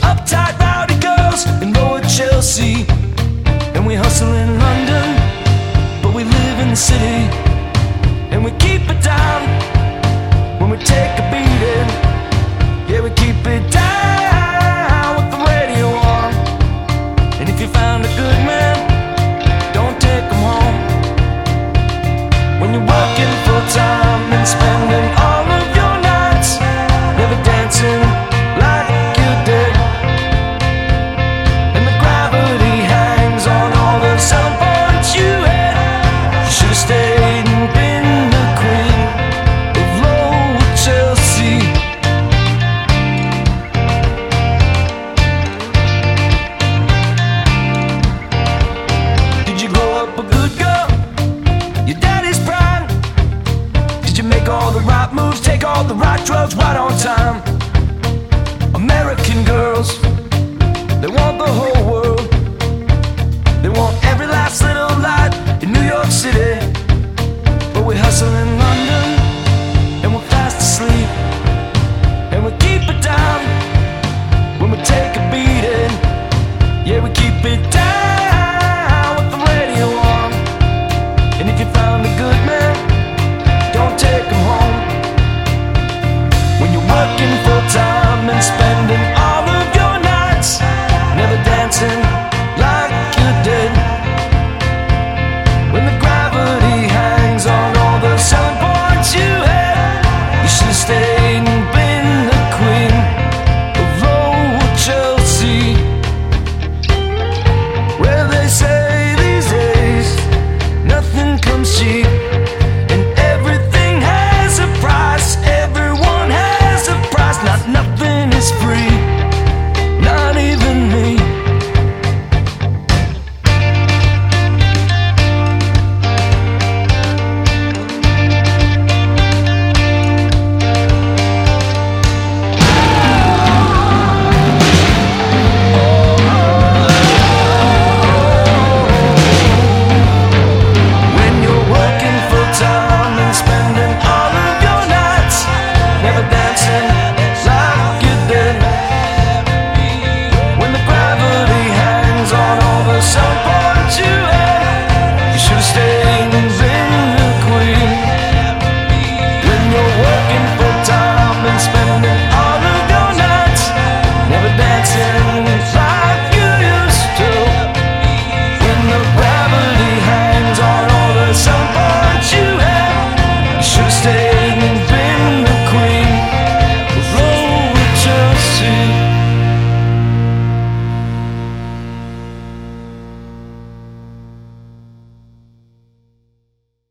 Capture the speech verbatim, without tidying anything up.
uptight rowdy girls in lower Chelsea. And we hustle in London, but we live in the city. And we keep it down when we take a beating. Yeah, we keep it down with the radio on. And if you found a good man, don't take him home. When you're working full time and spending all of your nights never dancing like you did, and the gravity hangs on all the selling points you had, you should have stayed and been the queen of Lower Chelsea. Did you grow up a good girl, your daddy's pride? Did you make all the right moves, take all the right drugs right on time? American girls, they want the whole world. They want every last little light in New York City. But we hustle in